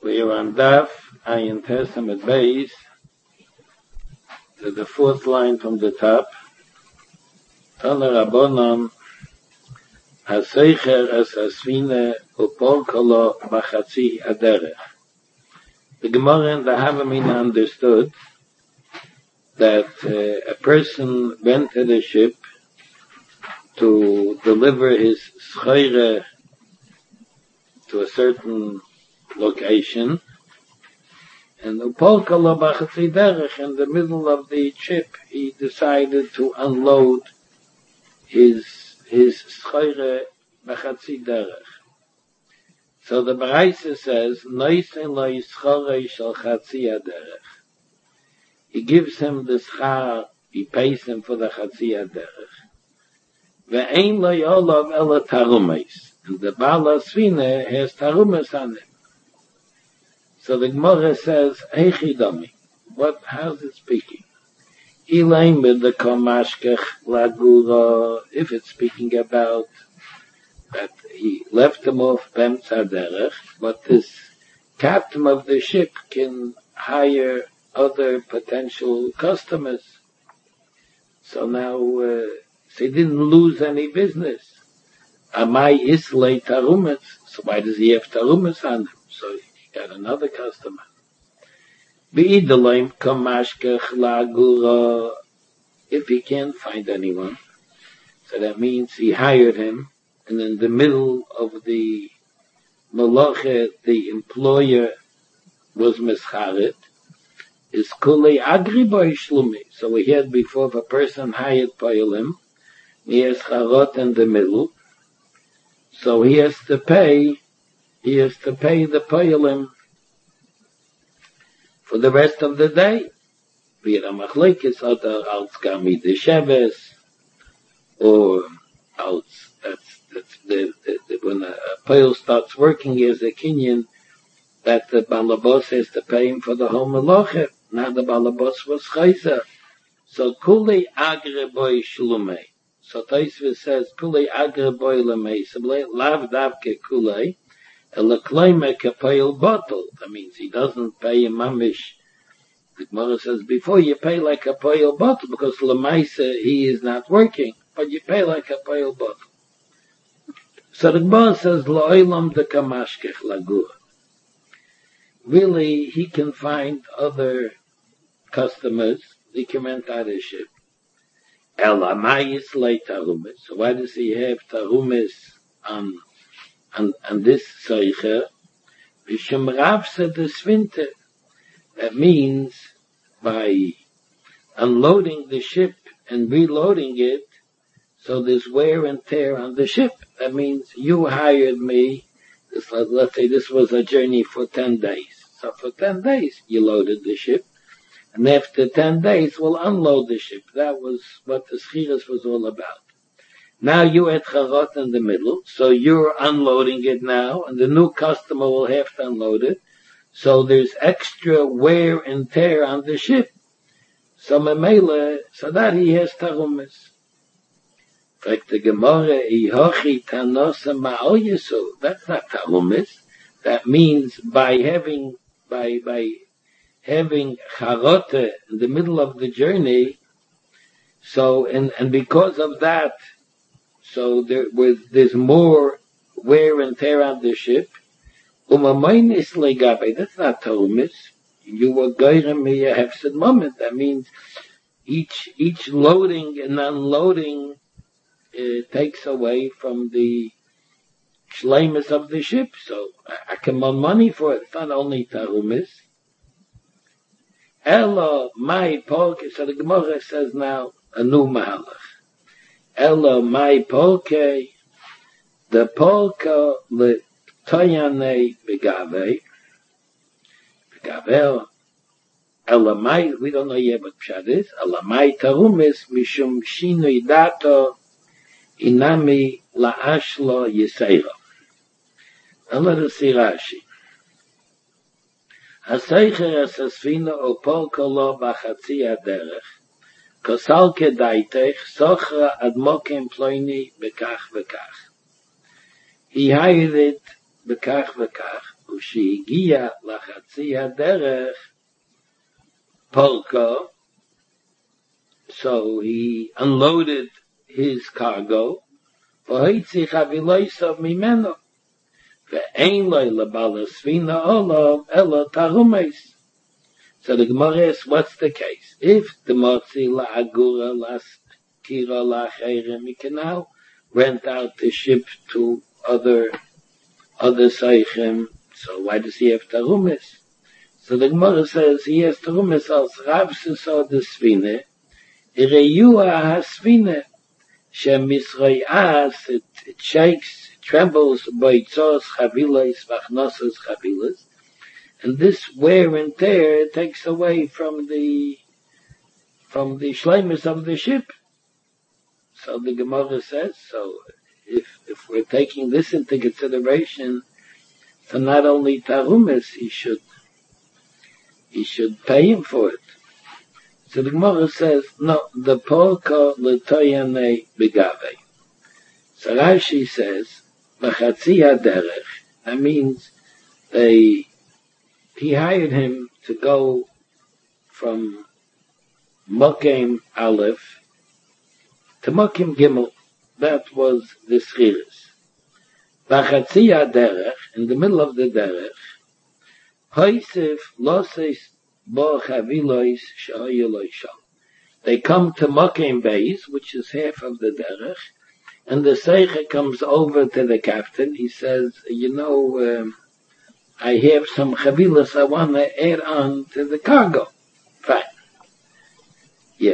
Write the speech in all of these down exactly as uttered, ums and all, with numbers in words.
We are on Daf Ayin Testament base to the fourth line from the top. Tana Rabbanon Haseicher es Asvine Upol Kolo Bachatzi Aderech. The Gemara and the Havamina understood that uh, a person went to the ship to deliver his schreire to a certain location, and Upol Kolo Bachatzi Derech, in the middle of the ship, he decided to unload his his schreire Bachatzi Derech. So the Baraisa says, Noisen lo yischorei shel Chatzi Aderech. He gives him the schar, he pays him for the Chatzi Aderech. Ve'ein lo yolav ela tarumes. And the Baal HaSfina has tarumes on him. So the Gemara says, Heichidami. What, how's it speaking? Ilaim with the komashkech lagura, if it's speaking about that he left him off Bem Tzaderech, but this captain of the ship can hire other potential customers. So now, uh, so he didn't lose any business. Amai islay tarumas, so why does he have tarumas on him? So he got another customer. B'idalaim kamashkech lagura, if he can't find anyone, so that means he hired him, and in the middle of the malacha, the employer was mischaret, is kulei agri boy shlumi. So we had before, if a person hired poilim, he has charot in the middle, so he has to pay, he has to pay the poilim for the rest of the day. V'yera machlekes other als gami de sheves, or als, that's, that's the, the, the when a, a poil starts working as a kinyan, that the balabos has to pay him for the whole malacha. Now the balabos was chayzer. So kulei agre boy shlumei. So Taisva says kulei agre boy lemei. So lav davke kulei. That means he doesn't pay a mamish. The Gemara says, before you pay like a poil bottle, because lemaisa he is not working, but you pay like a poil bottle. So the Gemara says, Lo'ilam de kamashkech lagur. Really, he can find other customers. He can rent out his ship. Elamayis le tarumis. So why does he have tarumis on And, and this Seicher, V'shem Rav said the Svinte. That means by unloading the ship and reloading it, so there's wear and tear on the ship. That means you hired me, this, let's say this was a journey for ten days. So for ten days you loaded the ship, and after ten days we'll unload the ship. That was what the Schiras was all about. Now you at charot in the middle, so you're unloading it now, and the new customer will have to unload it. So there's extra wear and tear on the ship. So memela, so that he has tarumis. Like the Gemara, ihochi tanosa ma'oyesu. That's not tarumis. That means by having, by, by having charot in the middle of the journey, so, and, and because of that, so there was, there's more wear and tear on the ship. Umamaynus legabe, that's not tarumis. You were goyrem me a hefsed moment. That means each, each loading and unloading uh, takes away from the shleimus of the ship. So I, I can earn money for it. It's not only tarumis. Ella, my pork, so the Gemara says now a new mahalach. Elo my polke, the polka le toyane begave, begave, elo my, we don't know yet what pshat is, elo my tarumis mishum shinui dato inami laashlo yiseira. And let us see Rashi. Haseicher es asfina o polka lo bachatzi aderech, Kosalke daitech, sochra admokim ploini bekach bekach. He hired it bekach bekach. וכשהגיע לחצי הדרך, Polka, so he unloaded his cargo, והוציא חבילויסו ממנו, ואין לו לבעל הספינה עליו אלא תרומס. So the Gemara asks, what's the case? If the motzi la'agura la'skira la'achayrim, he can now rent out the ship to other, other seichim, so why does he have tarumis? So the Gemara says he has tarumis als Rav Sisod the Svine, ireyua ha-svine, shemisroyas, it, it shakes, it trembles, boitzos, chavilas, vachnosas, chavilas, and this wear and tear takes away from the from the shleimus of the ship. So the Gemara says, so if if we're taking this into consideration, so not only tarumis, he should he should pay him for it. So the Gemara says, no, the polka l'toyane begave. So Rashi says, b'chatzi haderech, that means they he hired him to go from Mokem Aleph to Mokem Gimel. That was the Schiris. B'chatzi haderech, in the middle of the derech, hoisif loses bo chavilois shehoyeloi shal. They come to Mokem Beis, which is half of the derech, and the Seicha comes over to the captain. He says, you know, um, I have some chavilas I want to add on to the cargo. Fine. Yeah.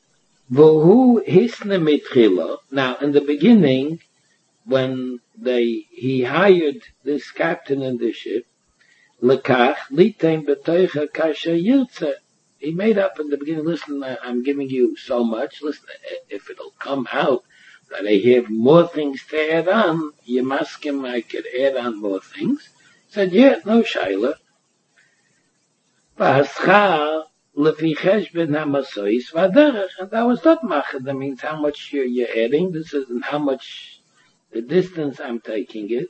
Vohu hisne mitchila. Now, in the beginning, when they, he hired this captain in the ship, lekach litem betoicha kasha yirtze. He made up in the beginning, listen, I'm giving you so much. Listen, if it'll come out that I have more things to add on, you must him I could add on more things. Said, yeah, no shaila. V'haschar lefi cheshbon hamasois v'aderech. And that was not machad. That means how much you're, you're adding. This isn't how much, the distance I'm taking it.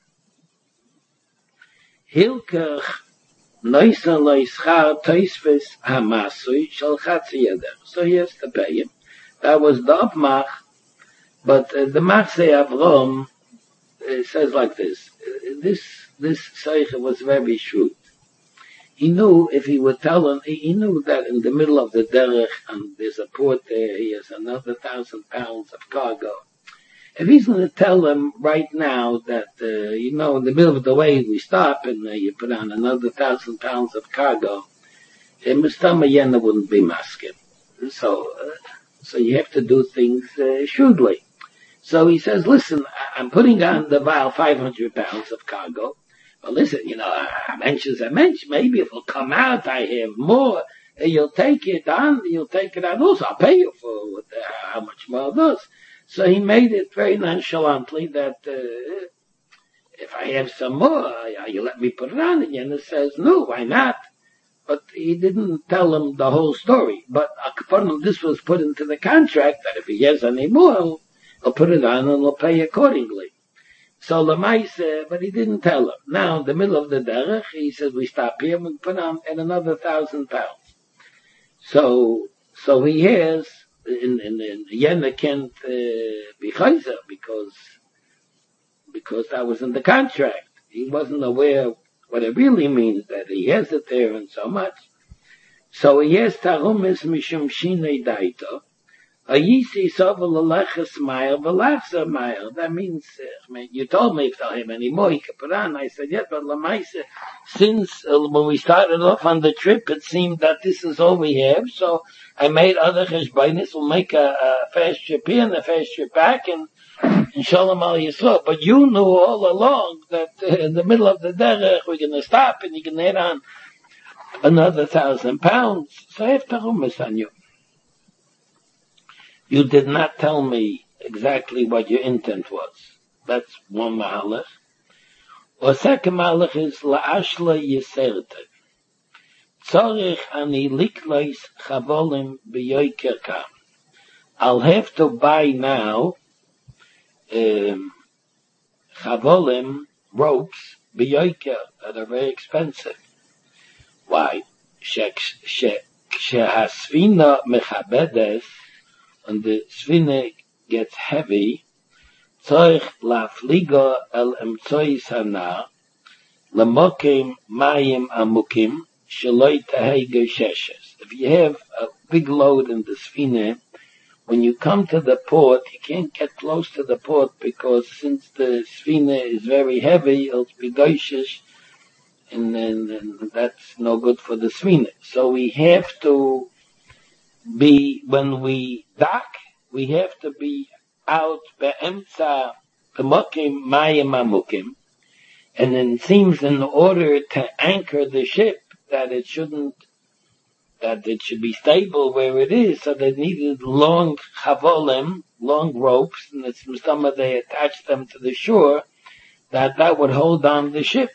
Hilkach noisa loischar toisves hamasoi shal chatzi yaderech. So he has to pay him. That was the upmach. But uh, the Machzei Avrom uh, says like this. Uh, this This Seicha was very shrewd. He knew if he would tell him, he, he knew that in the middle of the derech, and there's a port there, he has another thousand pounds of cargo. If he's going to tell him right now that, uh, you know, in the middle of the way we stop and uh, you put on another thousand pounds of cargo, Mustama Yena wouldn't be masking. So, uh, so you have to do things uh, shrewdly. So he says, listen, I'm putting on the vial five hundred pounds of cargo. Well, listen, you know, I mentioned, I mentioned, maybe if it'll come out, I have more, you'll take it on, you'll take it on also. I'll pay you for what, uh, how much more of this. So he made it very nonchalantly that, uh, if I have some more, uh, you let me put it on. And Yenna says, no, why not? But he didn't tell him the whole story. But uh, this was put into the contract that if he has any more, he'll put it on and he'll pay accordingly. So Lamaise, but he didn't tell him. Now, in the middle of the derech, he said, we stop here and we put on at another thousand pounds. So, so he has, in, in, in Yena can't uh, be chayzer because, because that was in the contract. He wasn't aware what it really means, that he has it there and so much. So he has tarumis mishum shinei daito. That means, uh, I mean, you told me if I have any more, he could put on. I said, yes, but Lamaise, since uh, when we started off on the trip, it seemed that this is all we have, so I made other cheshbainis. We'll make a, a fast trip here and a fast trip back, and, and Shalom al Yisrael. But you knew all along that uh, in the middle of the derech, we're going to stop and you can add on another thousand pounds. So I have tarumis on you. You did not tell me exactly what your intent was. That's one mahalach. Or second mahalach is la'ashla yiserte. Tzorich ani liklois chavolim b'yoyker kam. I'll have to buy now um, chavolim, ropes, biyoiker, that are very expensive. Why? Shehasfina mechabedes, and the svine gets heavy, tzorich lafliga el emtzoi sana, lemokim mayim amukim, sheloi tahei gesheshes. If you have a big load in the svine, when you come to the port, you can't get close to the port because since the svine is very heavy, it'll be doishish, and, and, and that's no good for the svine. So we have to be, when we dock, we have to be out be'emtza b'mokim mayim amukim, and then it seems in order to anchor the ship that it shouldn't, that it should be stable where it is, so they needed long chavolim, long ropes, and it's, some of they attached them to the shore, that that would hold on the ship.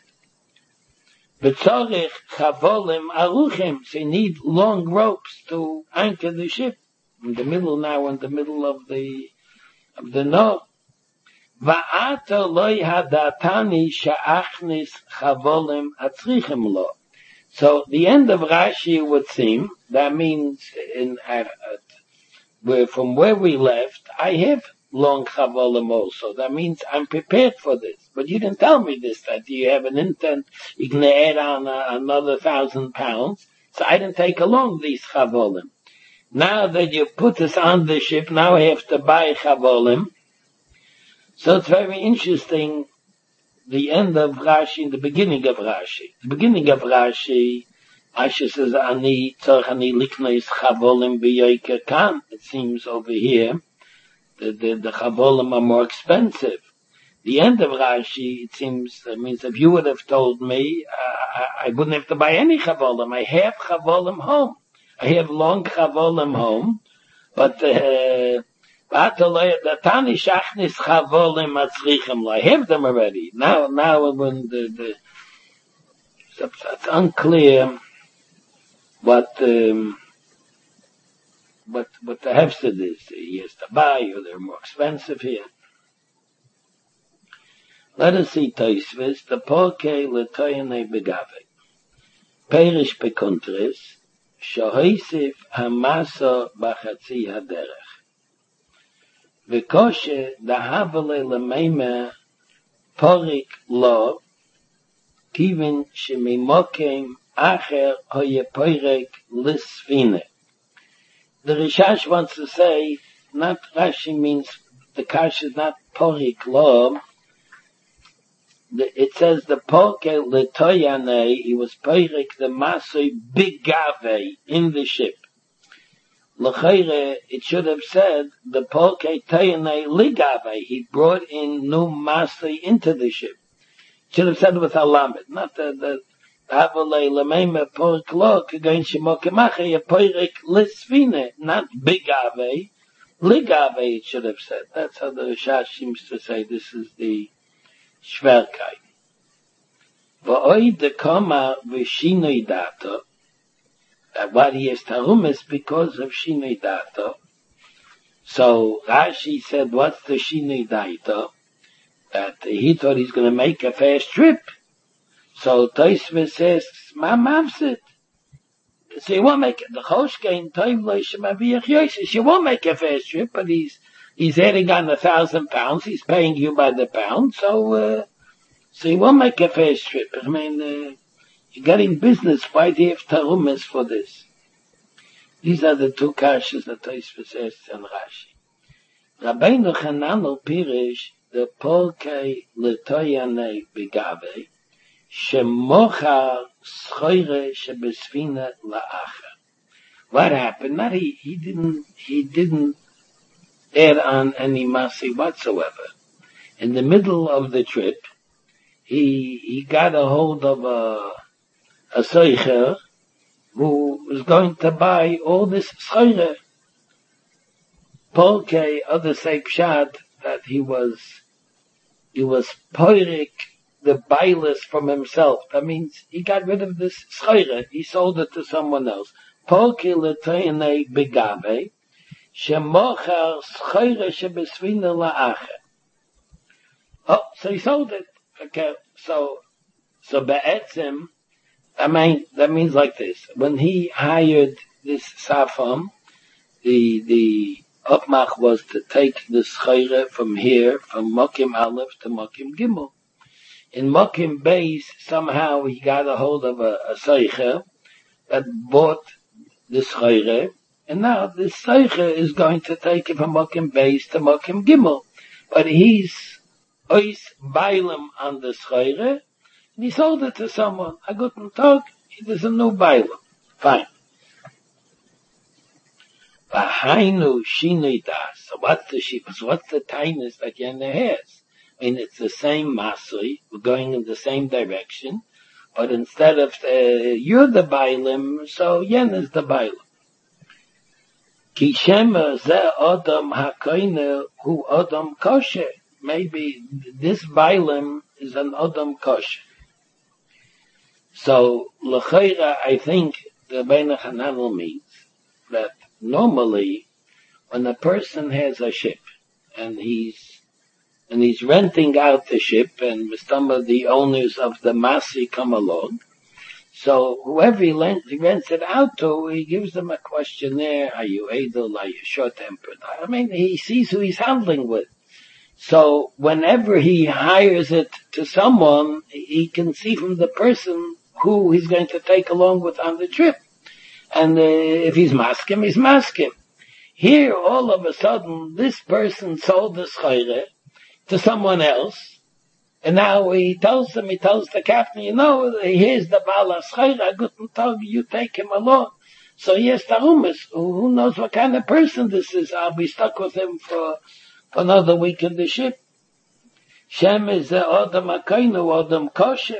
B'tzorich chavolim aruchim, so you need long ropes to anchor the ship. In the middle now, in the middle of the, of the Nor. Va'ata loy hadatani sha'achnis chavolim atzrichem lo. So the end of Rashi would seem, that means in, uh, where, from where we left, I have long chavolim also. That means I'm prepared for this. But you didn't tell me this, that you have an intent, you can add on uh, another thousand pounds. So I didn't take along these chavolim. Now that you put us on the ship, now I have to buy chavolim. So it's very interesting, the end of Rashi and the beginning of Rashi. The beginning of Rashi, Rashi says, Ani tzorch ani liknois chavolim b'yoiker kan. It seems over here, the, the, the chavolim are more expensive. The end of Rashi, it seems, it means if you would have told me, uh, I, I wouldn't have to buy any chavolim. I have chavolim home. I have long chavolim home, but, uh, I have them already. Now, now when the, the, it's unclear what, um, what, what the hefsed is. He has to buy, or they're more expensive here. Let us see Tosfos, the Porkei L'Toyane Begave. Perish Pekuntris, Shohisif Hamasa Bachatzi Haderech. V'koshe dahavale l'meime porik lo, kivin shemimokem acher hoye porik l'sfine. The Rishash wants to say, not Rashi means, the kash is not porik lo, it says the poke l'toyane, he was porik the masoi bigave in the ship. L'chayre, it should have said, the poke tayane ligave, he brought in new masoi into the ship. It should have said with alamed, not the, the, havale l'meime porik lo, kagain shemokemache, porik l'sfine, not bigave, ligave it should have said. That's how the Rishash seems to say this is the Shverkai. V'oi dekoma v'shinoi dato, that what he is tarum is because of shinoi dato. So Rashi said, what's the shinoi dato? That he thought he's going to make a fast trip. So Tosfos says, ma mavsit. So he won't make it. The choshkein toim lo shemaviach yosis. You won't make a fast trip, but he's he's adding on a thousand pounds. He's paying you by the pound. So uh, so he won't make a fast trip. I mean, uh, you got in business. Why do you have tarumas for this? These are the two kashas that Tosfos says and Rashi. Rabbeinu Chananel Pirish the polkei l'toyane bigave shemochar schoire shebesfina la'acha. What happened? Not he, he didn't, he didn't add on any masi whatsoever. In the middle of the trip, he, he got a hold of a, a soicher who was going to buy all this schoire. Polke, other say pshat, that he was, he was poirik the bailus from himself. That means he got rid of this schoire. He sold it to someone else. Polke l'toyane begave, shemochar schoire shebesfina la'ache. Oh, so he sold it. Okay, so So be'etzem, I mean, that means like this. When he hired this Safam, the, the Upmach was to take the Schreire from here, from Mokim Aleph to Mokim Gimel. In Mokim Beis, somehow he got a hold of a, a Seicher that bought the Schreire, and now this Seicher is going to take it from Mokim Beis to Mokim Gimel. But he's Ois Bailam on the Schreire, and he sold it to someone. A guten Tag, there's a new Bailam. Fine. Vahainu Shinui Das. So what's the shivas? What's the tightness that Yena has? I mean, it's the same Masui. We're going in the same direction. But instead of, uh, you're the Bailam, so Yena's the Bailam. Ki Shema ze Adam HaKoine hu Adam Kosher. Maybe this Bailam is an Adam Kosher. So, L'chaira, I think the Bein HaChananel means that normally, when a person has a ship, and he's, and he's renting out the ship, and some of the owners of the Masi come along, so whoever he rents, he rents it out to, he gives them a questionnaire, are you idle, are you short-tempered? I mean, he sees who he's handling with. So whenever he hires it to someone, he can see from the person who he's going to take along with on the trip. And uh, if he's maskim, he's maskim. Here, all of a sudden, this person sold the schreire to someone else, and now he tells them, he tells the captain, you know, here's the bala schreire, guten Tag, you take him along. So yes, Tarumas, who knows what kind of person this is? I'll be stuck with him for, for another week in the ship. Shem is the Adam Akainu, Adam Kosher.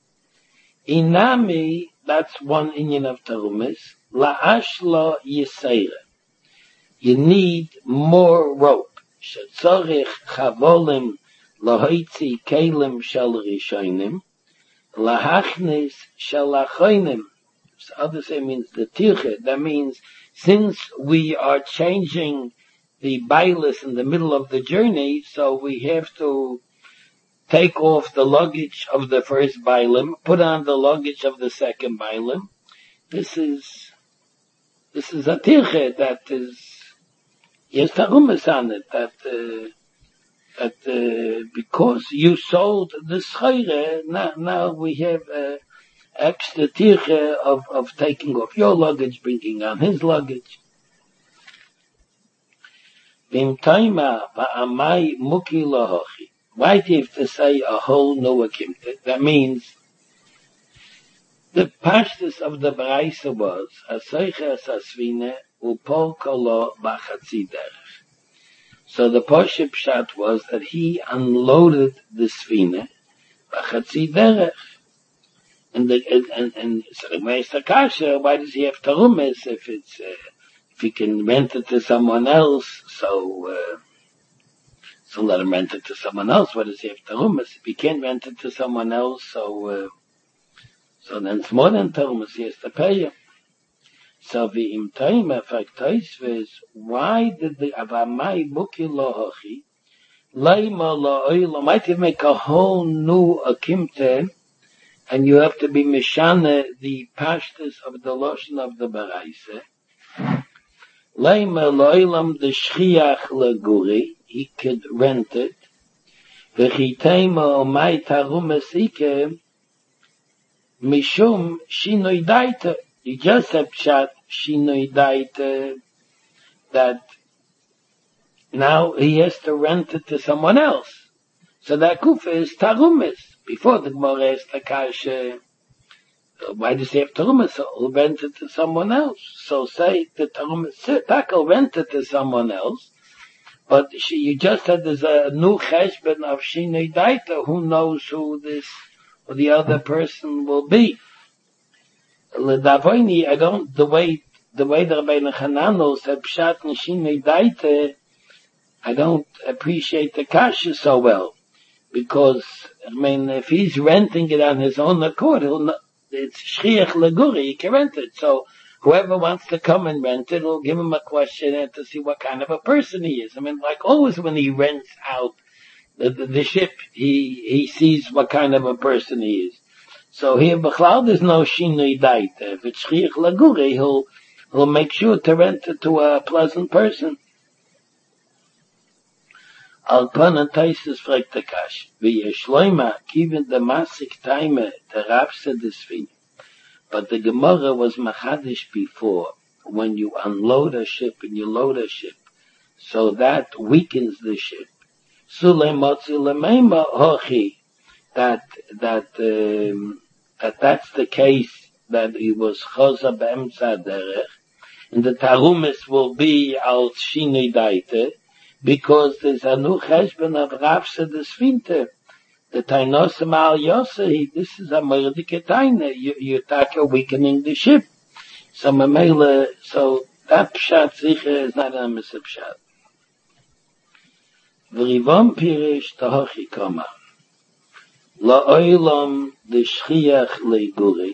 Inami, that's one Inyan of Tarumas. La'ashla Yisayra. You need more rope. Shetzorich chavolim lahoitzi kelim shel rishonim. Lahachnis shel achoinim. So other say means the tirche. That means since we are changing the bailis in the middle of the journey, so we have to take off the luggage of the first bailim, put on the luggage of the second bailim. This is This is a tirche that is, yes, tarumas on it, that, uh, that, uh, because you sold the schreire, now, now we have, uh, extra tirche of, of taking off your luggage, bringing on his luggage. Bim taima va'amai muki lahochi. Why do you have to say a whole new akimta? That means, the pashtus of the Baraisa was, Aseiches Asvine, Upol Kolo Bachatzi Derech. So the Poshe Pshat was that he unloaded the Svine, Bachatzi Derech. And the, and, and, so the Meister Kasha, why does he have Tarumis if it's, uh, if he can rent it to someone else, so, uh, so let him rent it to someone else, why does he have Tarumis? If he can't rent it to someone else, so, uh, So then it's more than Tarumas, he has to pay him. So the im time effect is, why did the Avamai Buki Lohochi, Laima Lo'oila, might you make a whole new Akimte, and you have to be Mishane, the pashtas of the Loshen of the Baraisa. Laima Lo'ilam the Shchiach Leguri, he could rent it. V'chitema Omai Tarumas Ike, Mishum Shinoi Daita. You just have shot Shinoi Daita that now he has to rent it to someone else. So that kufa is Tarumis. Before the Gemara is Takasha, why does he have Tarumis? So he'll rent it to someone else. So say the Tarumis, Takal rent it to someone else, but she, you just said there's a new cheshbon of Shinoi Daita. Who knows who this or the other person will be. L'davoini, I don't, the way, the way the Rabbeinu Hananel said Pshat Nishinei Daite, I don't appreciate the kasha so well. Because, I mean, if he's renting it on his own accord, he'll not, it's Shchiach Leguri, he can rent it. So, whoever wants to come and rent it, will give him a questionnaire to see what kind of a person he is. I mean, like always when he rents out The, the, the ship, he, he sees what kind of a person he is. So here, Bechlal, there's no Shinui Daita. If it's Shchiach Lagure, he'll, he'll make sure to rent it to a pleasant person. Al Kana Taisus fragt der Kash, wie ihr Schleuma, kiven the Masik Taime, der Rapse des Fin. But the Gemara was Machadish before, when you unload a ship and you load a ship, so that weakens the ship. Sule Motzi Lemeima Hochi, that, that, um, that that's the case, that he was Chosa Be'emtza Derech, and the Tarumis will be al Shinui Daite, because there's a new cheshbon of Rapse des Finte. The Tainosim al Yosehi, this is a merdike Taine. You, you're taka weakening the ship. So Mamela, so that pshat sicher is not a misa pshat. V'rivom pirish tahochi koma. La'olam de shchiach le'guri.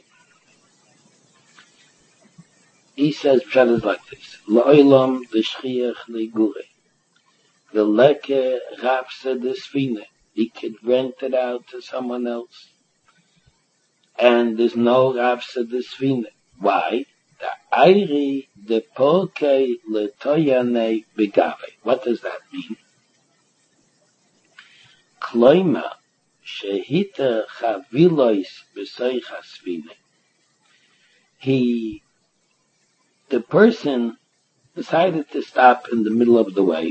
He says pshat is like this. La'olam de shchiach le'guri. The leke Rapse des Fine. He could rent it out to someone else. And there's no Rapse des Fine. Why? The Airi de Polke le Toyane Begave. What does that mean? Kloima shehita chavilois b'soichas Fine. He, the person decided to stop in the middle of the way.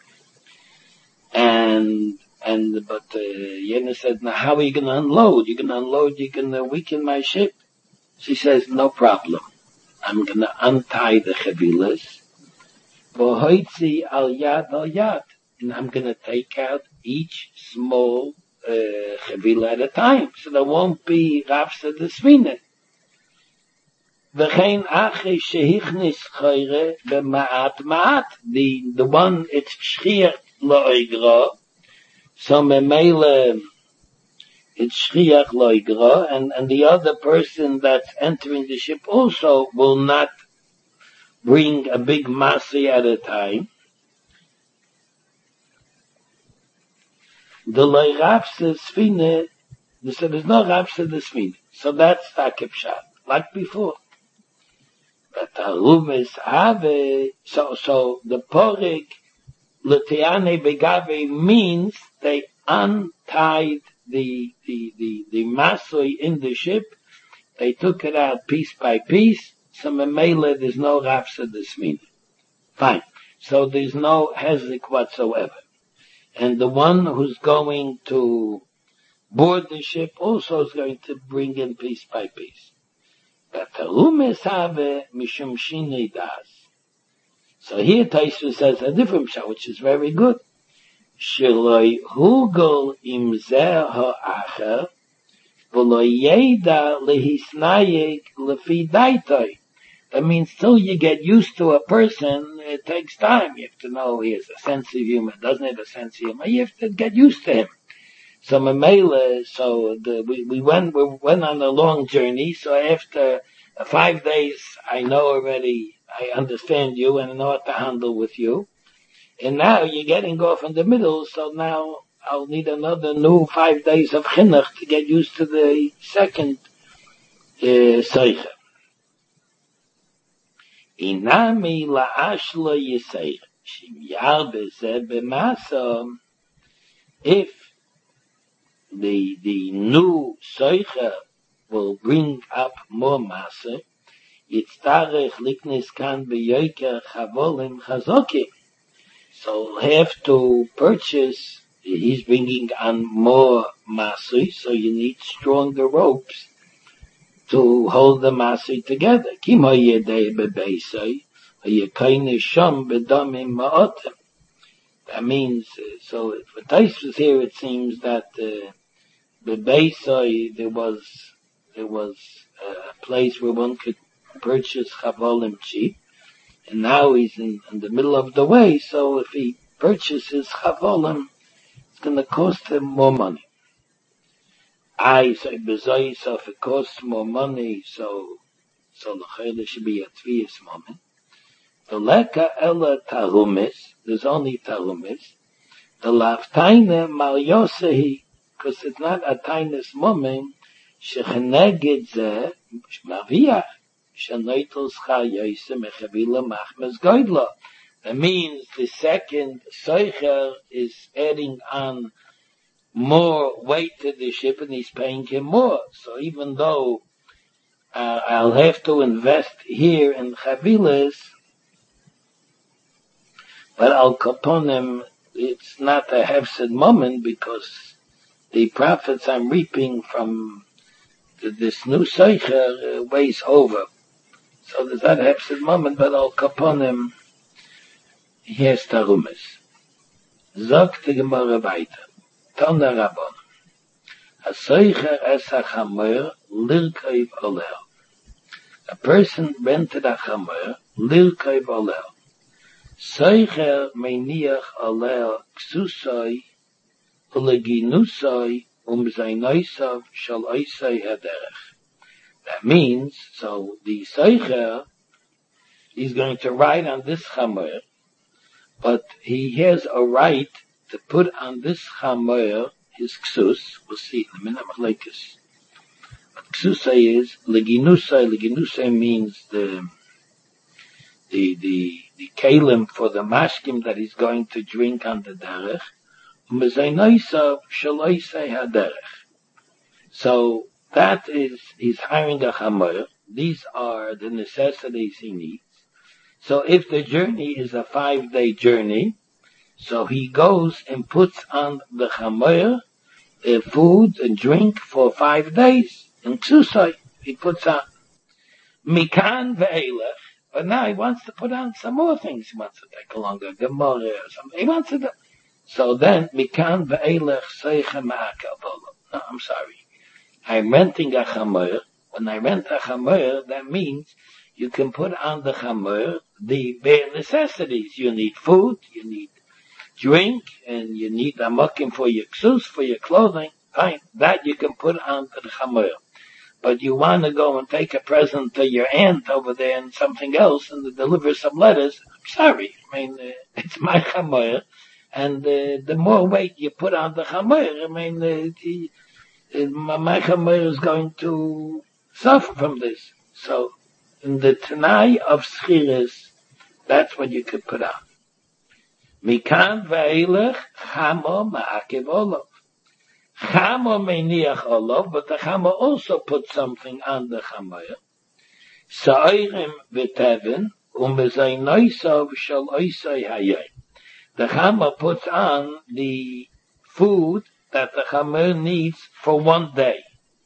And, and, but, uh, Yena said, now how are you going to unload? You're going to unload, you're going to weaken my ship. She says, no problem. I'm going to untie the chavilas. V'hoitzi al yad al yad. And I'm going to take out each small, uh, chavila at a time. So there won't be Rapse des Fine. V'chein achi shehichnis choyre b'ma'at ma'at. The, the one, it's shchiach lo'igra, so memele it's shchiach lo'igra, and, and the other person that's entering the ship also will not bring a big masi at a time. The lo'i Rapse Sfine, so there's no Rapse des Fine. So that's Takipshat, like before. But Arumis Ave, so, so the Porik, Lutiane Begave means they untied the, the, the, the masoi in the ship. They took it out piece by piece. So Memele, there's no Rapse des Fine. Fine. So there's no hezek whatsoever. And the one who's going to board the ship also is going to bring in piece by piece. But Tarumes have mishum shinei das. So here Taisu says a different pshat, which is very good. Sheloi hugel im zeh ha'acher, v'lo yeda lehisnayek lefi daitoi. That means till you get used to a person, it takes time. You have to know he has a sense of humor, doesn't have a sense of humor. You have to get used to him. So Mamela, so the, we, we went, we went on a long journey, so after five days, I know already, I understand you and I know what to handle with you. And now you're getting off in the middle, so now I'll need another new five days of chinuch to get used to the second, uh, seicha. Inami la'ashla yisayich, shim yarbe ze b'masa, if the, the new seicha will bring up more masa, yitztarech liknis kan beyoker chavolim chazokim. So have to purchase, he's bringing on more masui, so you need stronger ropes to hold the masui together. Kimo yedei bebeisai, yekoine shom bedomim ma'otem. That means, uh, so for Taisus here it seems that uh, bebeisai, there was, there was a place where one could purchase chavolim cheap. And now he's in, in the middle of the way, so if he purchases chavolim, it's going to cost him more money. I say, bezoi, so if it costs more money, so, so there should be a tvius moment. The leka ela tarumis, there's only tarumis. The laftaine mal yosehi, because it's not a tainus moment, שכנגד זה, מביאה, שנויטל שכר יויסה מחבילה מחמס גוידלה. That means the second Seicher is adding on more weight to the ship and he's paying him more. So even though uh, I'll have to invest here in Chavilas, but Al Kaponim, it's not a hefsed moment because the profits I'm reaping from the, this new Seicher uh, weighs over. So there's that hefsed moment, but Al Kaponim, he has tarumas. Zog the Gemara weiter. Tana Rabban. A Seicher es a Chamer lirkaiv olel. A person rented a Chamer lirkaiv olel. Seicher meiniach olel ksusoi uleginusoi um zainoisav shal oisai haderech. That means, so the Seicher is going to ride on this Chamer, but he has a right to put on this Chamer his ksus. We'll see in a minute, machlekes. What ksusa is, leginusai, leginusai means the, the, the, the kalim for the mashkim that he's going to drink on the derech. Umezainoisav shaloisai haderech. So that is, he's hiring a Chamer. These are the necessities he needs. So if the journey is a five-day journey, so he goes and puts on the Chamer uh, food and drink for five days. In Ksusai, he puts on Mikan ve'elech, but now he wants to put on some more things. He wants to take a longer Gemara or something. He wants to do. So then, Mikan ve'elech seicha ma'akavolo. No, I'm sorry. I'm renting a Chamer. When I rent a Chamer, that means you can put on the Chamer the bare necessities. You need food, you need drink, and you need a mukim for your ksus, for your clothing. Fine. That you can put on the Chamer. But you want to go and take a present to your aunt over there and something else and deliver some letters. I'm sorry. I mean, uh, it's my Chamer. And uh, the more weight you put on the Chamer, I mean, uh, the, uh, my Chamer is going to suffer from this. So, in the Tanai of Schiris, that's what you could put on. Mikan ve'elech chamo ma'akev olov. Chamo meiniach olov, but the chamo also put something on the Chamer. Sa'orim v'tevin u'mezainoisav shal oisai hayay. The Chamer puts on the food that the Chamer needs for one day.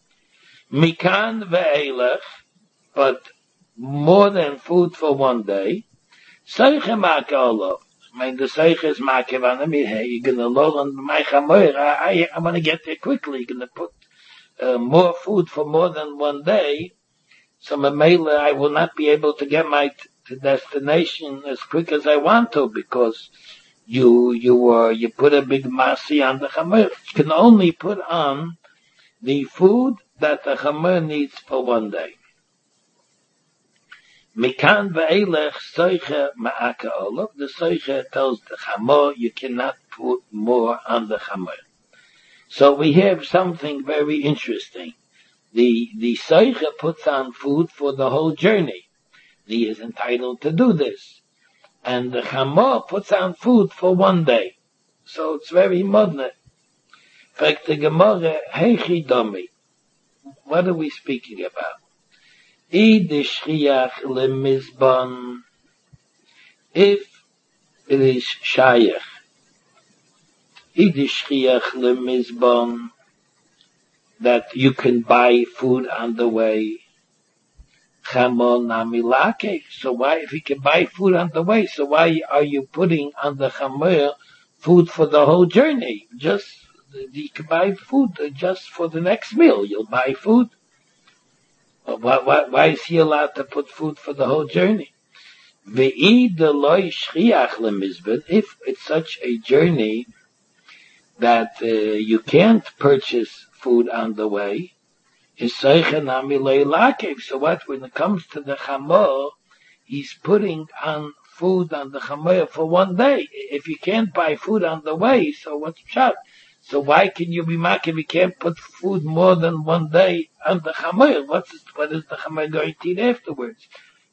Mikan ve'elech, but more than food for one day. Seiche ma'ake olov. I mean, the Seiche is ma'akev on him. Hey, you're going to load on my Chamer. I, I, I want to get there quickly. You're going to put uh, more food for more than one day. So, Mamela, I will not be able to get my t- destination as quick as I want to because you, you, uh, you put a big masi on the Chamer. You can only put on the food that the Chamer needs for one day. Mikan ve'elech soiche ma'aka olov. The soiche tells the Chamer you cannot put more on the Chamer. So we have something very interesting. The, the soiche puts on food for the whole journey. He is entitled to do this. And the Chamer puts on food for one day. So it's very modern. In fact, the Gemara, heichi domi. What are we speaking about? Idishriach lemizban. If it is shayach, idishriach lemizban, that you can buy food on the way. Chamon namilake. So why, if you can buy food on the way, so why are you putting on the Chamer food for the whole journey? Just you can buy food just for the next meal. You'll buy food. Why, why, why is he allowed to put food for the whole journey? If it's such a journey that uh, you can't purchase food on the way, so what, when it comes to the Chamer, he's putting on food on the Chamer for one day. If you can't buy food on the way, so what's the shot? So why can you be making? We can't put food more than one day on the chamer. What's it, what is the chamer going to eat afterwards?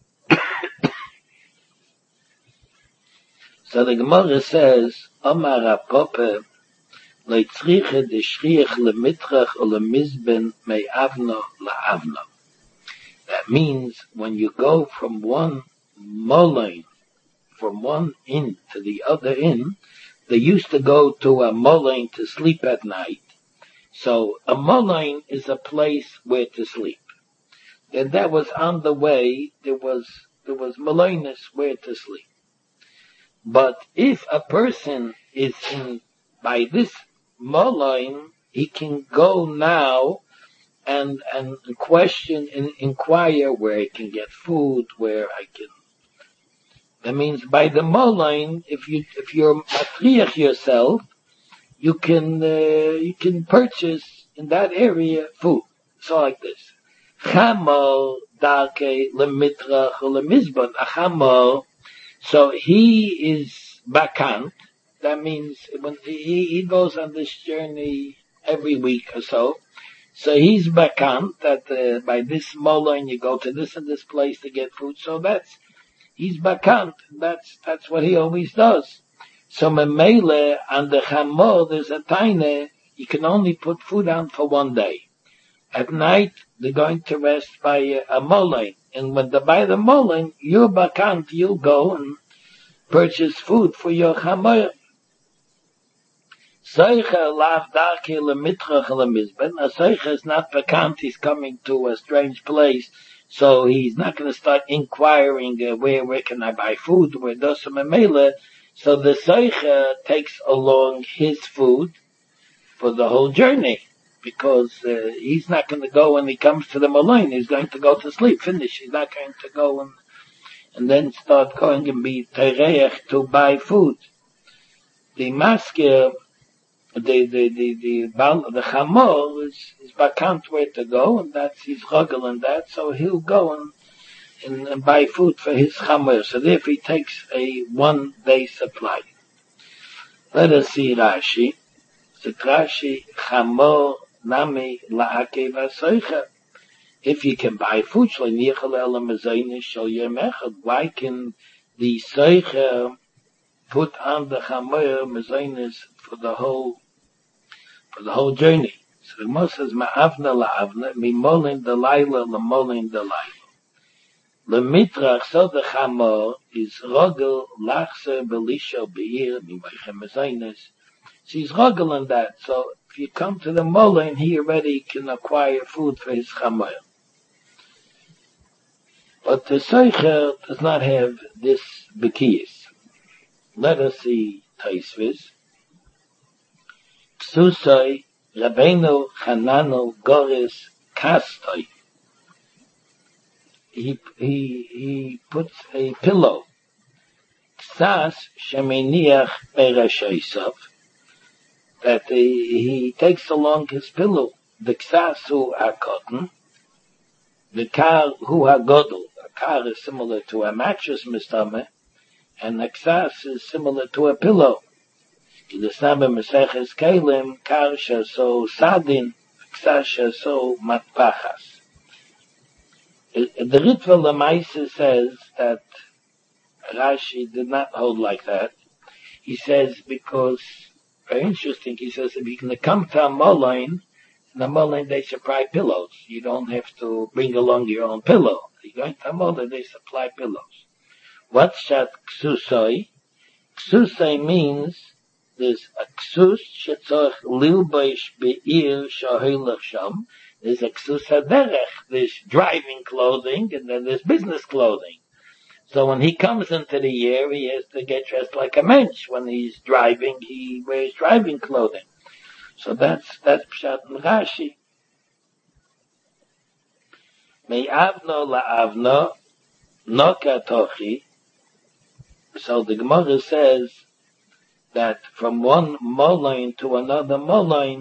So the Gemara says, Omar Apope, leitzriche de shriach lemitrach or lemizben mei avno laavno. That means when you go from one moline, from one inn to the other inn, they used to go to a moline to sleep at night. So a moline is a place where to sleep. And that was on the way, there was, there was molines where to sleep. But if a person is in, by this moline, he can go now and, and question and inquire where he can get food, where I can. That means by the moline, if you, if you're matriach yourself, you can, uh, you can purchase in that area food. So like this. Chamor darke lemitrach lemizban. A chamor, so he is bakant. That means when he, he goes on this journey every week or so. So he's bakant that uh, by this moline you go to this and this place to get food. So that's, he's bakant. That's, that's what he always does. So memele on the chamor there's a taina, you can only put food on for one day. At night they're going to rest by a, a moline. And when they buy the moline, you're bakant, you'll go and purchase food for your chamor. Seicha lav darke lemitrach lemizben. A seicha is not bakant, he's coming to a strange place, so he's not going to start inquiring uh, where where can I buy food, where does some memele. So the seicha takes along his food for the whole journey, because uh, he's not going to go when he comes to the moline. He's going to go to sleep, finish. He's not going to go and and then start going and be tereach to buy food. The masker, the the the the the chamor is is bakant where to go, and that's his ruggle and that. So he'll go and, and and buy food for his chamor. So therefore he takes a one day supply. Let us see Rashi. So Rashi chamor nami la'akev ha'soicha. If you can buy food, why can the soicha put on the chamer mezainis for the whole for the whole journey? So the Gemara says ma'avna la'avna mimolin delayla lemolin delayla. Lemitrach, so the chamer is rogel lachse belisha beir mimaychem mezainis. She's rogel in that. So if you come to the molin, he already can acquire food for his chamer. But the Seicher does not have this bekiyas. Let us see Taisvis. Ksusai, Rabbeinu, Chananu, Goris, Kastoi. He, he, he puts a pillow. Ksas, Sheminiach, Perashaisav. That he, he takes along his pillow. The Ksas hu ha-cotton. The kar hu ha-godel. A car is similar to a mattress, mistame, and a ksas is similar to a pillow. The Saba Meseches Kelim, kar shaso sadin, ksas shaso matpachas. The Ritva Lamaisa says that Rashi did not hold like that. He says because, very interesting, he says if you can come to a moline, in a moline they supply pillows. You don't have to bring along your own pillow. You're going to a moline, they supply pillows. What's that ksusoi? Ksusoi means there's a ksus shetzorach lilboish be'ir shahilach sham. There's a ksus haderech, there's driving clothing, and then there's business clothing. So when he comes into the year, he has to get dressed like a mensch. When he's driving, he wears driving clothing. So that's, that's Pshat and Rashi. Me'avno la'avno, noka tochi. So the Gemara says that from one moline to another moline,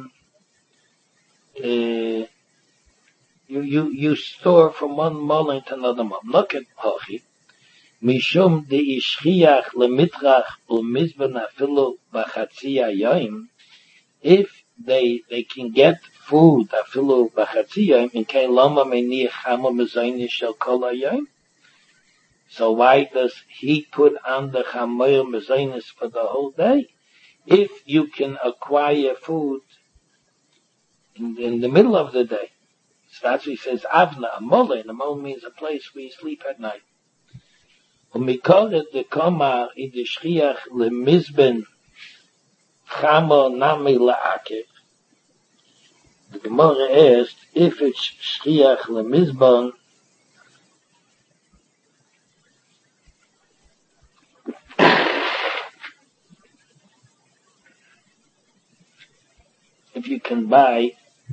uh, you, you, you store from one moline to another moline. Noka tochi. Mishum de ishchiach lemitrach ulmizben afilu b'chatzia yoim. If they they can get food afilu b'chatziyim in kein lama meniach chama mezaynis shel kol hayom. So why does he put on the chamoyer mezaynis for the whole day? If you can acquire food in, in the middle of the day. So that's what he says, Avna, a mole, and a mole means a place where you sleep at night. Umikoret de komar in the shchiach lemizben chamo nami la'akev. The Gemara asked, if it's shchiach lemizben, if you can buy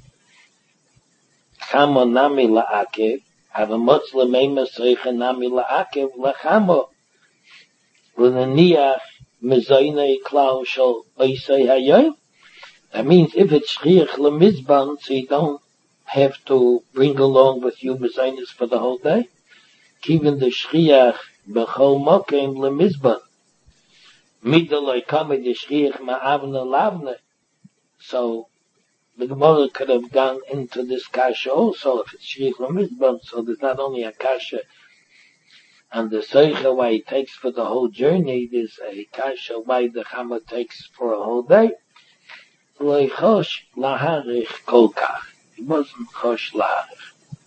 chamo nami la'akev, have a mutz l'meima soicha nami la'akev l'chamo l'naniach mezayne klau shal oisei hayom. That means if it's shchiach l'mizban, so you don't have to bring along with you mezaynes for the whole day. Even the shchiach b'chol mokem l'mizban. Midaloi kame the shchiach ma'avne lavne. So the Gemara could have gone into this kasha also if it's shchiach l'mizban. So there's not only a kasha and the seicha why it takes for the whole journey, there's a kasha why the chama takes for a whole day. Lo chosh laharich kolkach. It wasn't chosh laharich.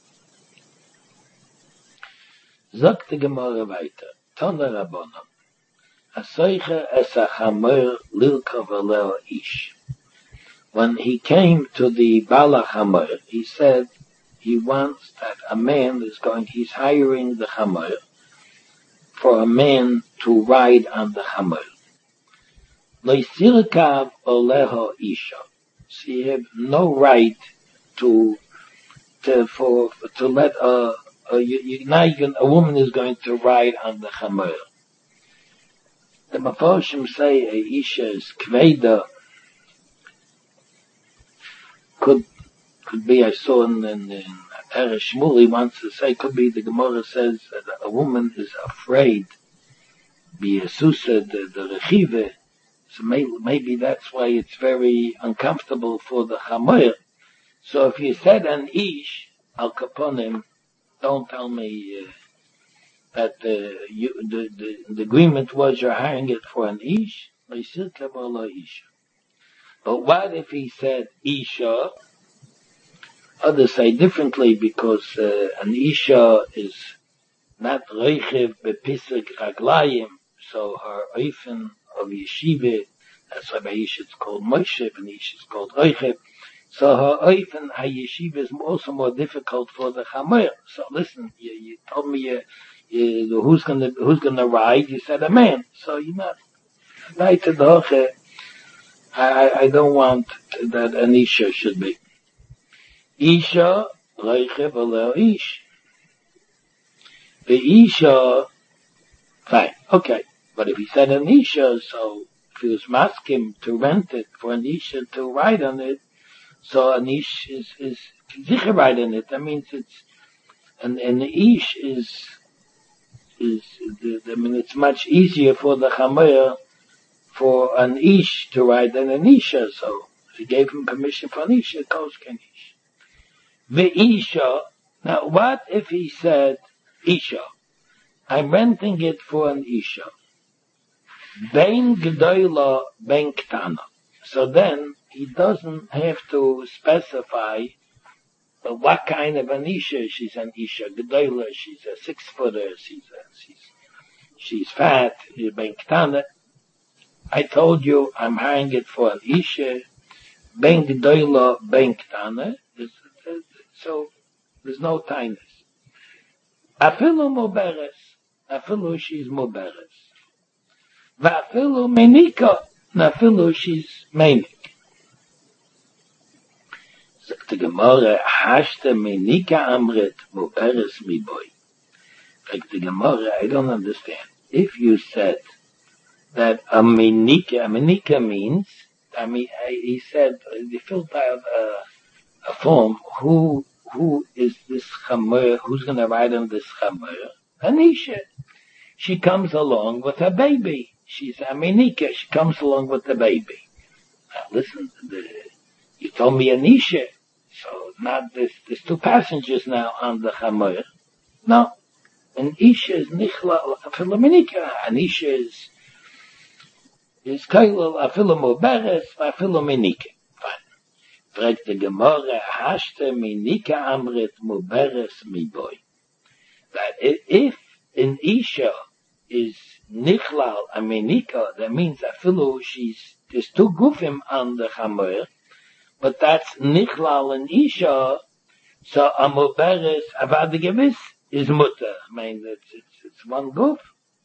Sagt the Gemara weiter. Tona Rabbanan. Aseicha es a chamer lilka v'leo ish. When he came to the Bala Chamer, he said he wants that a man is going, he's hiring the Chamer for a man to ride on the Chamer. Leisirkav oleho isha. So you have no right to, to, for, to let a, a you, you, now you can, a woman is going to ride on the Chamer. The Mefarshim say a isha is kveda. Could could be, I saw in, in, in Teresh Shmuel, he wants to say, could be the Gemara says that a woman is afraid, be a susa, the, the rechive, so maybe, maybe that's why it's very uncomfortable for the chamoyer. So if you said an ish, al kaponim, don't tell me uh, that uh, you, the, the, the agreement was you're hiring it for an ish, but what if he said Isha? Others say differently because uh, an Isha is not Reichev bepisek raglayim, so her Eifen of Yeshiva, that's why by Isha it's called Moshe, and Isha is called Reichev. So her Eifen HaYeshiva is also more difficult for the Chamer. So listen, you, you told me you, you, who's gonna who's gonna ride? You said a man. So you're not right to the I, I don't want that an Isha should be. Isha, Reichev Aleo Ish. The Isha, fine, okay. But if he said an Isha, so if he was asking to rent it for an Isha to ride on it, so an Ish is, is, can ride on it. That means it's, and, and the Ish is, is, I mean, it's much easier for the Chamer for an ish to ride than an isha, so he gave him permission for an isha, koshken ish. The isha, now what if he said, isha, I'm renting it for an isha, bein gedoyla, bein ktana. So then, he doesn't have to specify uh, what kind of an isha. She's an isha gedoyla, she's a six-footer, she's a, she's, she's fat, bein ktana. I told you I'm hiring it for an isha, ben gedoyla, ben ktana, so there's no tinus. Afilu moberes, afilu she's moberes. Va'afilu menika, afilu she's menik. Sagt the Gemara, hashte menika amret moberes mi boy. Like the Gemara, I don't understand. If you said that a menika, a menika means, I mean, he said, he filled out a, a form, who, who is this chamer, who's gonna ride on this chamer? Anisha. She comes along with her baby. She's a menika, she comes along with the baby. Now listen, the, you told me an Isha. So not there's, there's two passengers now on the Chamoyer. No. An Isha is Nichla afilu Menika. An Isha is, is Kailul afilu Muberes afilu Menika. Fine. Fragt the Gemara, Hashte Menika Amrit Muberes Miboy. That if an Isha is Nichlal and Menika, that means afilu she's, there's two gufim on the Chamoyer, but that's Nichlal and Isha, so a Muberes Avad Gewiss is Mutter. I mean, it's, it's, it's one guf.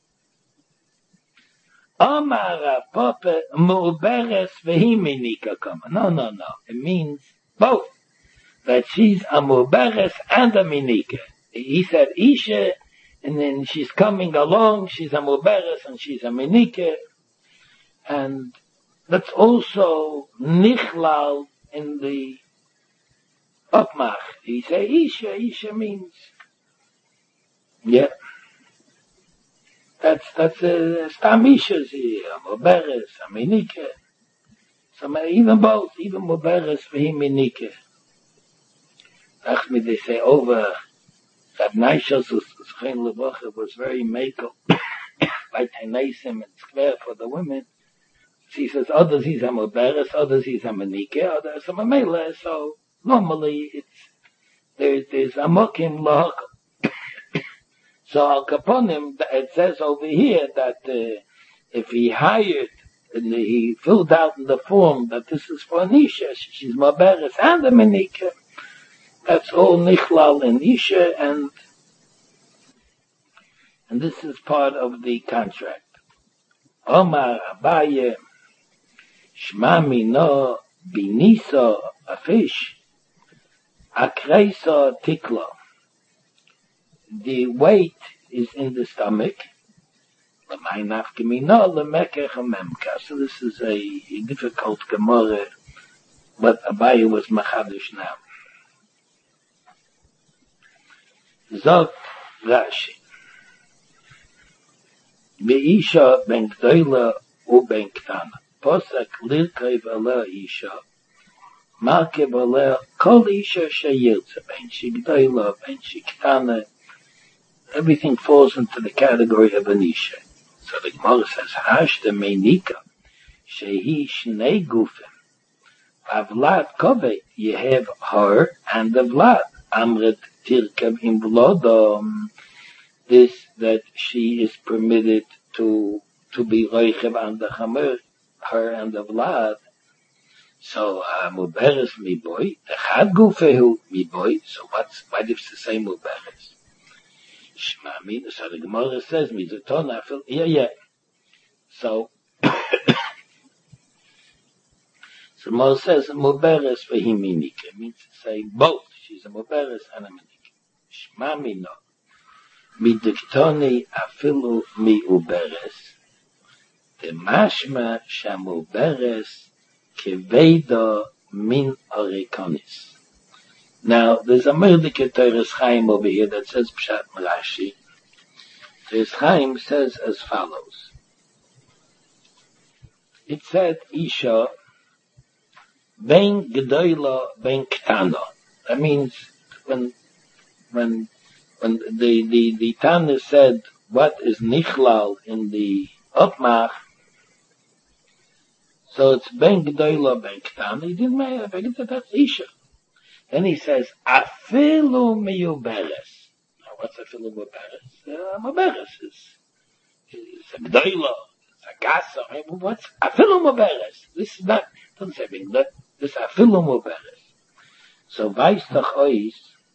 Amar Papa Muberes Vehi Menika Kama. No, no, no. It means both. That she's a Muberes and a Menika. He said Isha, and then she's coming along, she's a Muberes and she's a Menika, and that's also Nichlal in the Upmach. He say Isha, Isha means, yeah, that's, that's a Stam Isha's here, a Muberes, a Menika, so even both, even Muberes for him Menika. Achmi, they say over, that Naishas was very makel, like Tanaisim and square for the women. She says, others he's a Muberes, others he's a Menika, others a Mamela, so normally it's, there, there's a Mokim Lahak. So Al Kaponim, it says over here that uh, if he hired, and he filled out in the form that this is for Anisha, she's Muberes and a Menika, that's all Nichlal and Isha, and and this is part of the contract. Omar Abaye Shma Mino Binisa a fish Akreisa Tikla. The weight is in the stomach. So this is a, a difficult Gemara, but Abaye was Machadish now. Zot Rashi. Be'isha ben gdoila u ben ktana. Posek lirkei v'aleh isha. Marke v'aleh kol isha sheyirtze. Ben she gdoila, ben she ktana. Everything falls into the category of an isha. So the Gemara says, Hashta meinika. Shehi shnei gufim. Avlat kove. You have her and the vlad. Amrit tirkav im vlodom. This, that she is permitted to to be roichev on the chamer, her and the vlad. So, uh, muberes mi boy, the chad gufehu mi boy, so what's, why does it say muberes? Shma mi, so the Gemara says, mi zeton afil, yeah, yeah. So, so Gemara says, muberes vehi minika, it means to say both, she's a muberes and a minika. Shma mi no. Midiktoni afilu mi uberes, the mashma shamuberes keveda min orikonis. Now, there's a merdike Teres Chaim over here that says Pshat Rashi. Teres Chaim says as follows. It said Isha ben gedoila ben ktana. That means when when When the, the, the Tana said, what is Nichlal in the Otmach, so it's Ben G'doila, Ben Ktana, he didn't make it, I that's Isha. Then he says, Afilu Miyuberes. Now, what's Afilu Miyuberes? Uh, Miyuberes is, is a G'doila, it's a Gasa, what's Afilu Miyuberes? This is not, doesn't say Ben G'doila, this is Afilu Miyuberes. So, Weistach Ois,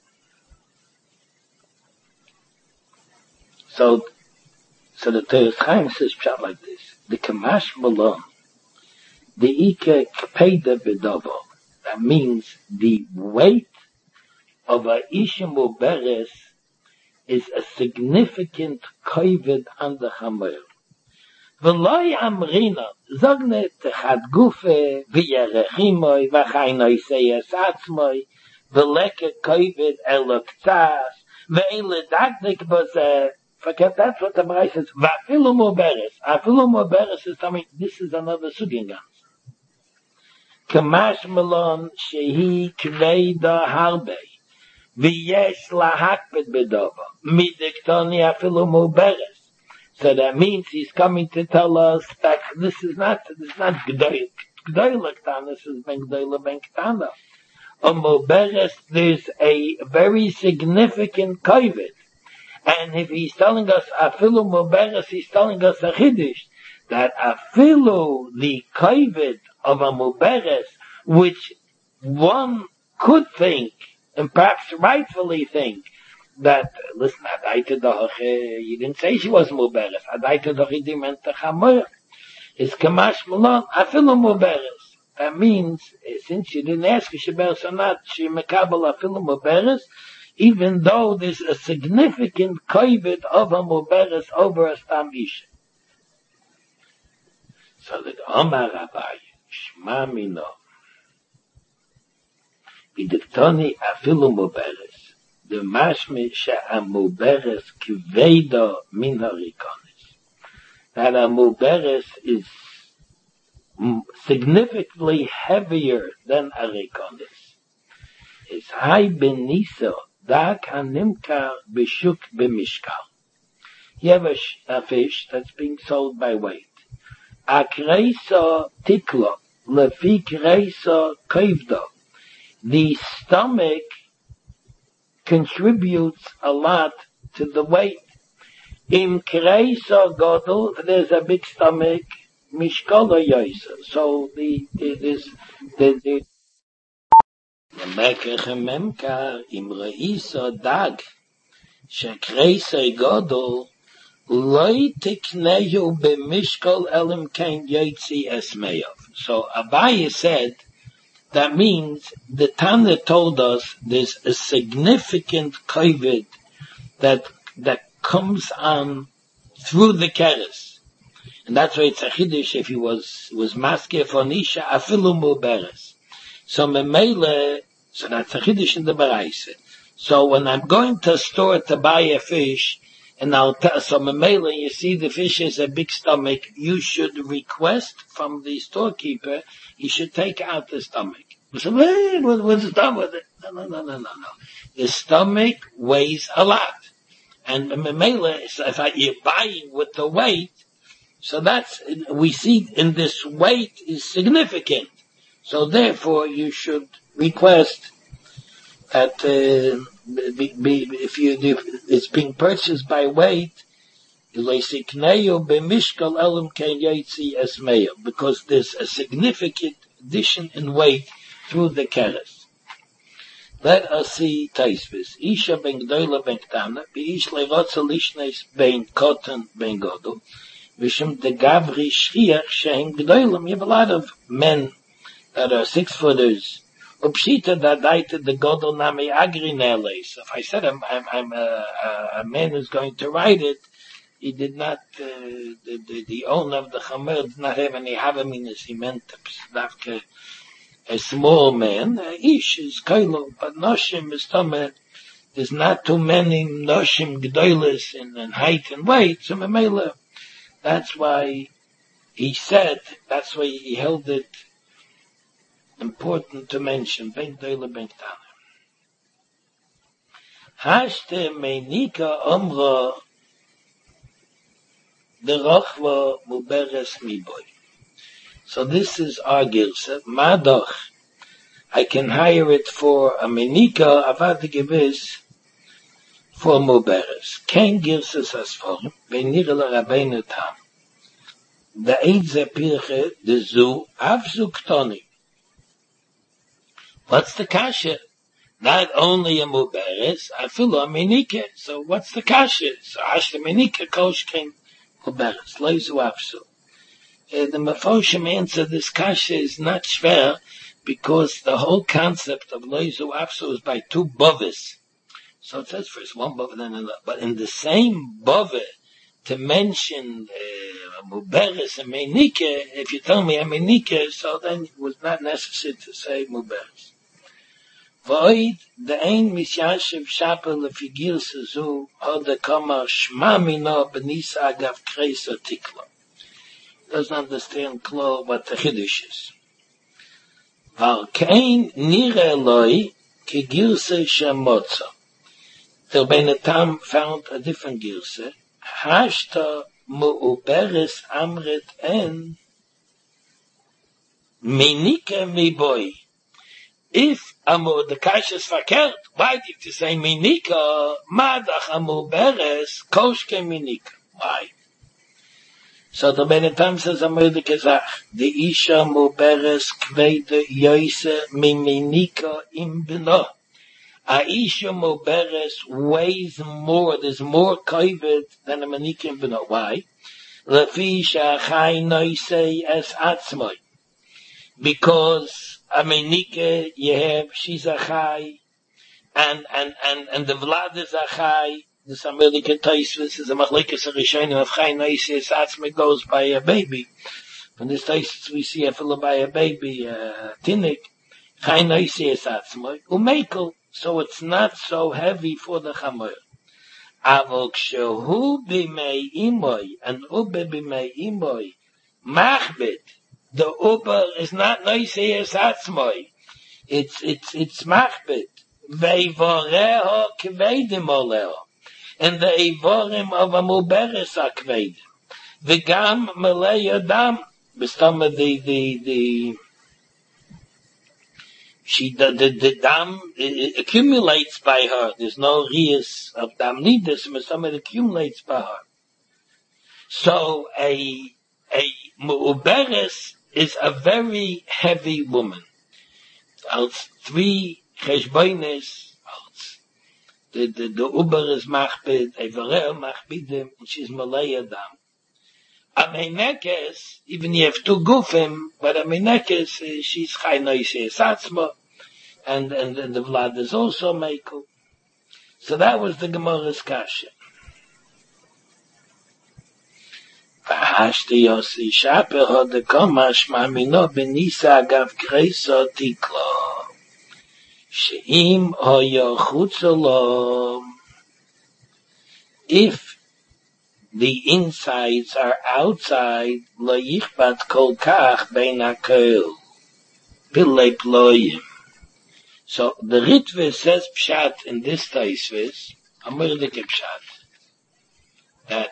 So, so the Teres Chaim says pshat like this: the Kamash Malon, the Ike Kpeda Bedovo. That means the weight of a Isha Muberes is a significant kovid on the Chamer. V'loi amrina zogne techad gufe v'yerechimoi v'chaynoi seyes atzmoi v'leke kovid eloktas v'ele dagdik b'zeh. Forget that's what the Braise says. Vafilu Muberes. Afilu Muberes is coming. This is another sugingans. kamash malon shehi kveida harbe. V'yesh lahakbet bedova. Midiktoni afilu muberes. So that means he's coming to tell us that this is not, this is not G'day, G'day L'Ktana, this is Ben G'day L'Ben Ktana. On Muberes, there's a very significant kovet. And if he's telling us afilu Muberes, he's telling us a Chiddush, that afilu, the kovet of a Muberes, which one could think, and perhaps rightfully think, that, listen, Adaita doch, uh, you didn't say she was Muberes. Adaita doch, he meant the Chamoyer. It's Kamash Malon, afilu Muberes. That means, uh, since you didn't ask if she bears or not, she mekabel afilu Muberes, even though there's a significant kovet of a Muberes over a Stam Isha. So the Omar Rabbi, Shma Mino, Bidiktoni afilu Muberes, the mashme she'a muberes kveida min harikonis. That a muberes is significantly heavier than harikonis. It's high beniso dak hanimkar b'shuk b'mishkal. You have a, sh- a fish that's being sold by weight. Akreisa tiklo lefi kreisa kivdo. The stomach contributes a lot to the weight. Im kreisa godel, there's a big stomach, mishkala yoisa. So the, the, this, the, the, the mekach memkar, im reisa dag, she kreisa godel, loi tikneyu b'mishkal elim kein yotzi esmeyav. So Abaye said, that means the Tana told us there's a significant kovet that that comes on through the keres, and that's why it's a chiddush if he was was maske for nisha afilu muberes. So memele, so that's a chiddush in the baraisa. So when I'm going to a store to buy a fish, and I'll tell, so memele, you see the fish has a big stomach, you should request from the storekeeper, he should take out the stomach. So, hey, what, what's done with it? No, no, no, no, no, no. The stomach weighs a lot. And memele, if I, you're buying with the weight, so that's, we see in this weight is significant. So therefore you should request that, uh, be, be, if you, if it's being purchased by weight, because there's a significant addition in weight through the keres. Let us see Taisvis. Isha ben Gdoila ben Ktana, Beish le'rotza lishnes ben Kotan ben Godel, Vishim de Gavri Shriach shehem Gdoilam. You have a lot of men that are six footers. Upshita da daita de Godel nami agri ne'aleis. So if I said I'm, I'm, I'm a, a, a man who's going to write it, he did not, uh, the, the, the owner of the Chamer did not have any havaminas. He meant a, a small man. Uh, Ish is kailo, but Noshim is Tomer. There's not too many Noshim Gdoilis in, in height and weight. So Memela, that's why he said, that's why he held it important to mention. Ben Gdoila Ben Ktana. Hashte Meinika Omra the Rochva Muberes Miboy. So this is our girsa. Madoch, I can hire it for a menika, avad gewiss, for Muberes. Kein girsas as form, venir la Rabbeinu tam. The Eidze Pirche, the Zu, Avzu Ktoni. What's the kasha? Not only a Muberes, I feel a menika. So what's the kasha? So Ashta menika kosh came Muberes, Leizu Avzu. Uh, the Mefoshim answer this kasha is not schwer because the whole concept of Leizu Avzu is by two bovis. So it says first one bova, then another. But in the same bova, to mention uh, Muberes and Meinike, if you tell me a Meinike, so then it was not necessary to say Muberes. Void the ein misyashiv shapel lefigir sezu hoda kamar shma mino benisa agav kreisa tiklo. Doesn't understand klo what the chiddush is. Val kein nire loi ki girse shemotza. The Rebbeinu Tam found a different girse. Hashta mu'uberes amret en menike mi boy. If amu the kash is verkehrt, why did you say menika? Madach amu beres koshke menika. Why? So the Rebbeinu Tam says amu the kezach. The isha mu beres kvede yoise mi menika im bino. A isha mu beres weighs more. There's more kovet than a menika im bino. Why? Lefi shachai noise es atzmoi. Because a menike you have, she's a chai, and, and, and, and the vlad is a chai, the Samelike Taisvis is a machlikas a rishonim of chai noisis, atzme goes by a baby. From this Taisvis we see a fellow by a baby, a tinnik, chai noisis atzme, umekel, so it's not so heavy for the chamoy. Avok shehu bimei imoy, and ube bimei imoy, machbet, the uber is not noisei atzmoi. It's, it's, it's machbet. Veivoreho kvedim oleo. And the ivorim of a muberes are kvedim. V'gam melei adam. Bestama the, the, the, she, the, the, the dam it accumulates by her. There's no rias of dam nidus, but some it accumulates by her. So a, a muberes is a very heavy woman. Als three cheshboines, als the, the, the uber is machbid, everer machbidim, and she's malay adam. A meinekes, even you have two gufim, but a meinekes, uh, she's chai noisei satzma, and, and, and the vlad is also meikel. So that was the Gemara's kasha. V'hashti Yossi Shaper hod the komash ma'amino benisa agav kreisa tiklo. She'im hoyo chutzolo. If the insides are outside, lo yichbat kol kach bein hakel. Pilei ployim. So the Ritve says pshat in this taisvis, amurdike pshat, that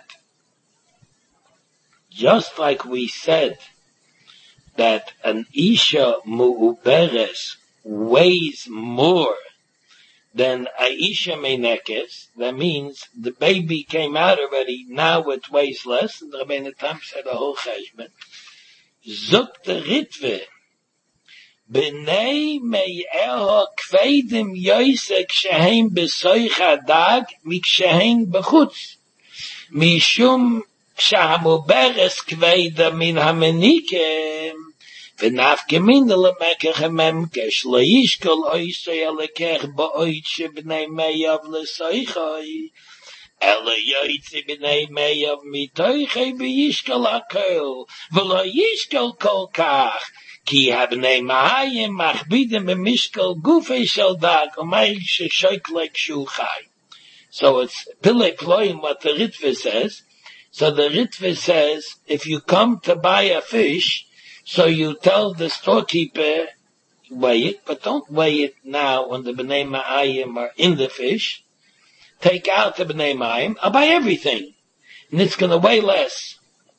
just like we said that an isha mu'uberes weighs more than a isha meinekes, that means the baby came out already, now it weighs less, and the Rebbeinu Tam said a whole cheshbon. Zuk the Ritve, b'nei me'eho kvedim yoise kshehem b'soich hadag mikshehem b'chutz. Mishum שהמוברס כבדה מן המניקם, ונפקא מינא למקח הממקש, לא ישקל אויסי הלקח באוית שבני מייב לסויכוי, אלא יויצי בני מייב מתויכי בישקל הכל, ולא ישקל כל כך, כי הבני מהיים מכבידים במשקל גופי של דג, אומר ששויקלה כשהוא חי. So it's Pillei Ployim what the Ritva says. So the Ritva says, if you come to buy a fish, so you tell the storekeeper, weigh it, but don't weigh it now when the Bnei Ma'ayim are in the fish. Take out the Bnei Ma'ayim, I'll buy everything. And it's going to weigh less.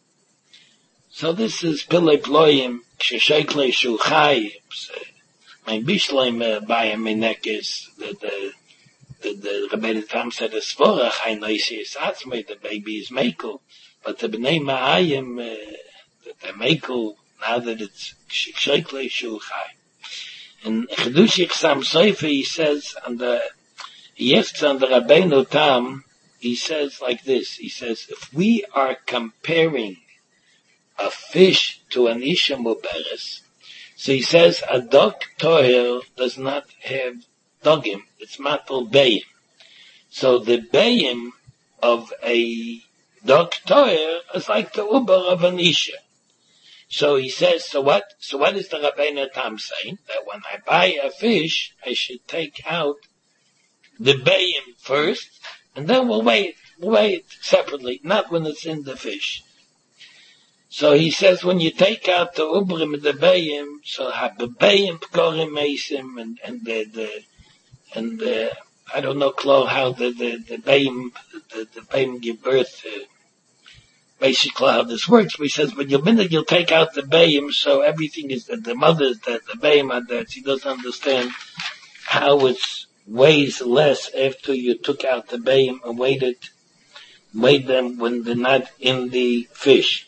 So this is Pillei Ployim, Shesheikle Shuchai, my Bishleim buy a Menekes, the, the, the, the Rebbeinu Tam said, the Svorach, I know you see his Atzmei, the baby is Mekel, but the Bnei Ma'ayim, uh, the, the Mekel, now that it's Shekle Shulchai. And Chedush Yichsam Soifer, he says, on the, he asks on the Rebbeinu Tam, he says like this, he says, if we are comparing a fish to an Isha Muberes, so he says, a dog toher does not have dogim, it's matal bayim. So the bayim of a dog toher is like the uber of an isha. So he says, so what, so what is the Rebbeinu Tam saying? That when I buy a fish, I should take out the bayim first, and then we'll weigh it, we'll weigh it separately, not when it's in the fish. So he says when you take out the ubrim and the bayim, so have the bayim pgorim mesim and and the the and the I don't know Klo how the the the bayim the the bayim give birth. Uh, basically how this works, but he says when you minute you'll take out the bayim, so everything is that the mothers that the bayim are that he doesn't understand how it weighs less after you took out the bayim and waited weighed them when they're not in the fish.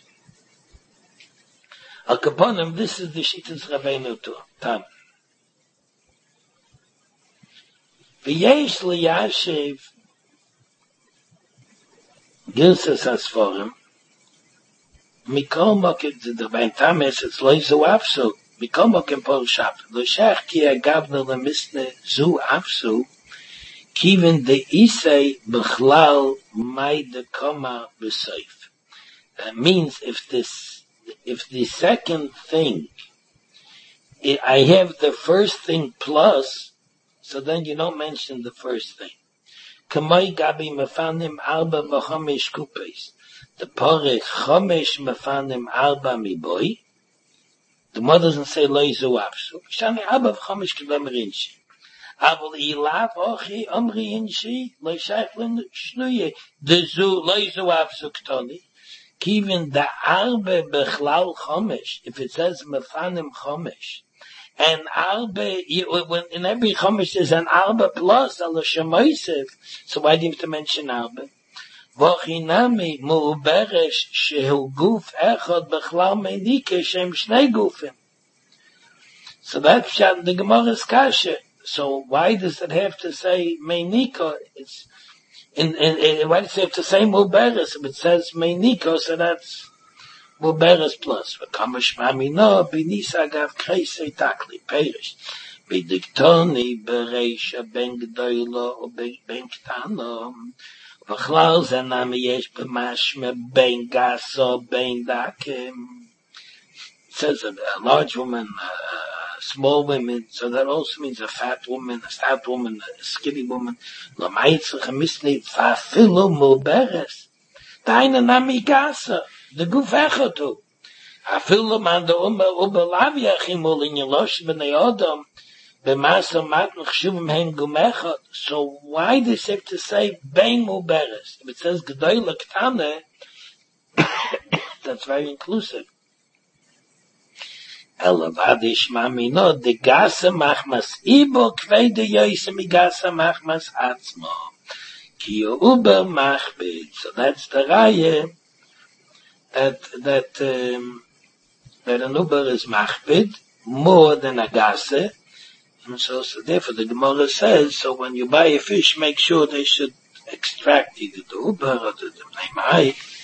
Al Kaponim, this is the Shittas Rabbeinu Tam. V'yesh liyashiv Gilsas Asforim Mikol Mokim the Rabbein Tam is it's loy zu afsu Mikol Mokim Pol Shab Lo Shech ki agavna lemisne zu afsu Kivin de Isei Bechlal Mai de Koma B'Seif. That means if this, if the second thing, I have the first thing plus, so then you don't mention the first thing. Kamoi Gabi Mefanim Arba Mechomesh Kupes. The Porech Chomesh Mefanim Arba Miboy. The mother doesn't say Lo Yizu Afsu. Shani Arba Chomesh Kibam Rinshi. Aber ilav ochi omri inshi lo shaychlin shnuye dezu lo yizu afsuktoni kivin da arbe bechlal chomesh if it says mefanim chomesh and arbe when in every chomesh there's an arbe plus al shemoisev so why do you have to mention arbe vochinami mu'beresh shehu guf echad bechlal meinike shem shnei gufim so that's pshat the Gemara's kasha. So why does it have to say Meiniko? It's in, in, in why does it have to say Muberes? If it says Meiniko, so that's Muberes plus. V'kamash mamino b'nisa gav kreisei takli perish b'diktoni b'reisha ben g'doylo or ben ktano v'chlal zenam yesh b'mashme ben gaso ben dakim. It says that a large woman. Uh, small women, so that also means a fat woman, a stout woman, a skinny woman. Lo maitzach misnit fafilu muberes. Deine nami gasa, the guf echotu. Afilu man de ume ubelav yachimul in yelosh b'nei odom, b'masa matnach shuvim hen gumechot. So why does it have to say bein muberes? If it says g'doy l'ktane, that's very inclusive. Elavadish mamino de gasa machmas ibo kvei de yoyse mi gasa machmas atzmo ki uber machbid. So that's the raya that that um, that an uber is machbid more than a gasa, and so so therefore the Gemara says so when you buy a fish make sure they should extract either the uber or the the